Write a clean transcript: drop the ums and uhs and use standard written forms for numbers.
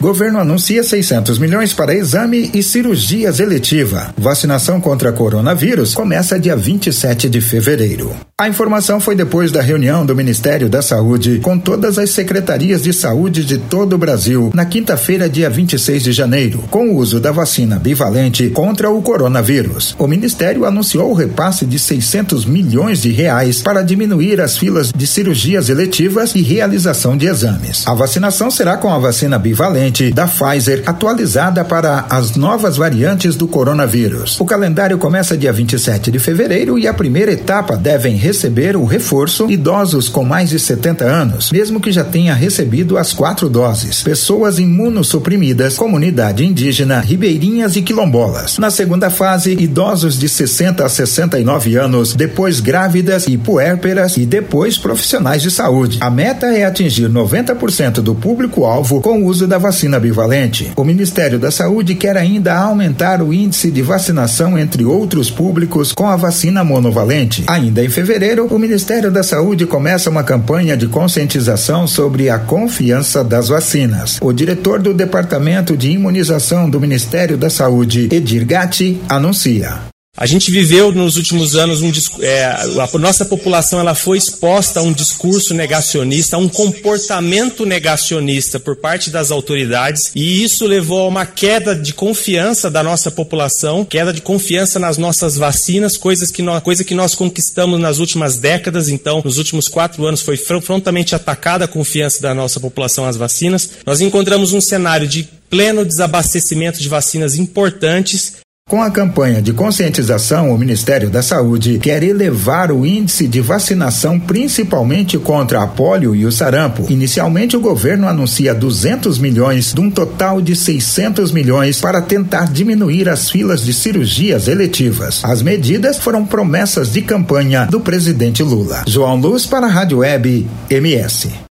Governo anuncia 600 milhões para exame e cirurgias eletiva. Vacinação contra coronavírus começa dia 27 de fevereiro. A informação foi depois da reunião do Ministério da Saúde com todas as secretarias de saúde de todo o Brasil na quinta-feira, dia 26 de janeiro, com o uso da vacina bivalente contra o coronavírus. O Ministério anunciou o repasse de 600 milhões de reais para diminuir as filas de cirurgias eletivas e realização de exames. A vacinação será com a vacina bivalente da Pfizer, atualizada para as novas variantes do coronavírus. O calendário começa dia 27 de fevereiro e a primeira etapa devem receber o reforço idosos com mais de 70 anos, mesmo que já tenha recebido as 4 doses, pessoas imunossuprimidas, comunidade indígena, ribeirinhas e quilombolas. Na segunda fase, idosos de 60 a 69 anos, depois grávidas e puérperas e depois profissionais de saúde. A meta é atingir 90% do público-alvo com o uso da vacina bivalente. O Ministério da Saúde quer ainda aumentar o índice de vacinação entre outros públicos com a vacina monovalente. Ainda em fevereiro, o Ministério da Saúde começa uma campanha de conscientização sobre a confiança das vacinas. O diretor do Departamento de Imunização do Ministério da Saúde, Edir Gatti, anuncia. A gente viveu nos últimos anos a nossa população ela foi exposta a um discurso negacionista, a um comportamento negacionista por parte das autoridades, e isso levou a uma queda de confiança da nossa população, queda de confiança nas nossas vacinas, coisa que nós conquistamos nas últimas décadas. Então, nos últimos 4 anos foi frontalmente atacada a confiança da nossa população às vacinas. Nós encontramos um cenário de pleno desabastecimento de vacinas importantes. Com a campanha de conscientização, o Ministério da Saúde quer elevar o índice de vacinação principalmente contra a polio e o sarampo. Inicialmente, o governo anuncia 200 milhões de um total de 600 milhões para tentar diminuir as filas de cirurgias eletivas. As medidas foram promessas de campanha do presidente Lula. João Luz para a Rádio Web MS.